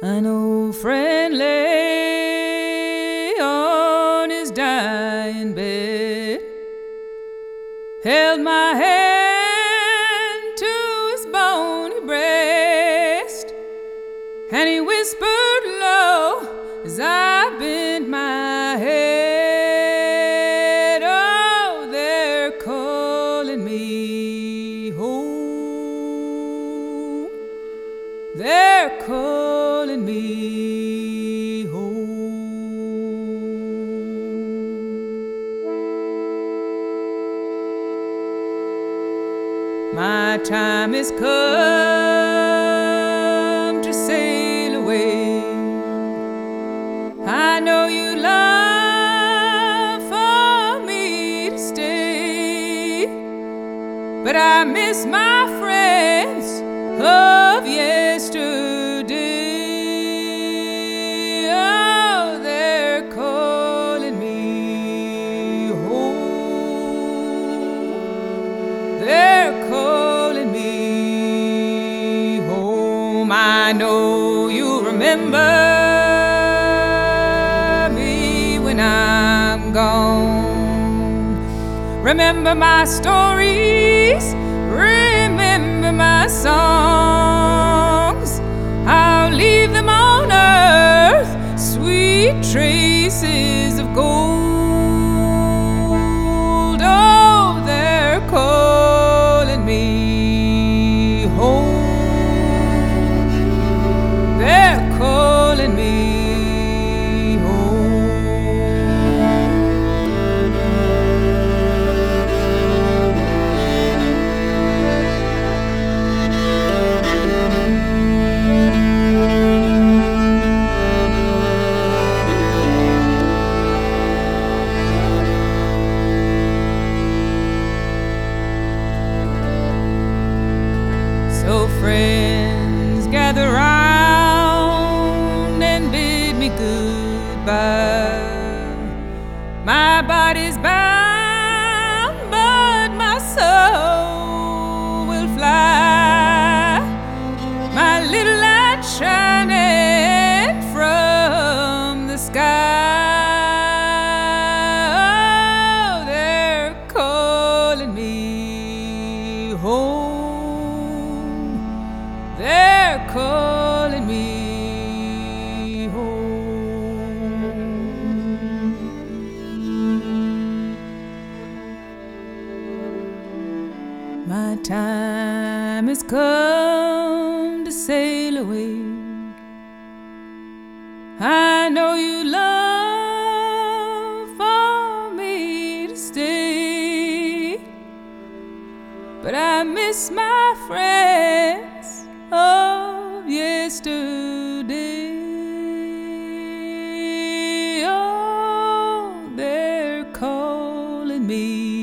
An old friend lay on his dying bed, held my hand to his bony breast, and he whispered low as I bent my head, "Oh, they're calling me home. They're calling me home." My time has come to sail away. I know you long for me to stay, but I miss my friends of yesterday. Oh, they're calling me home. They're calling me home. I know you remember me when I'm gone. Remember my stories, remember my songs. I'll leave them on earth, sweet traces of gold. Oh, they're calling me home. They're calling me home. So friends, gather round and bid me goodbye. My body's bound, but my soul will fly. My little light shining from the sky. Oh, they're calling me home. They're calling me home. My time has come to sail away. I know you long for me to stay, but I miss my friends of yesterday. Oh, they're calling me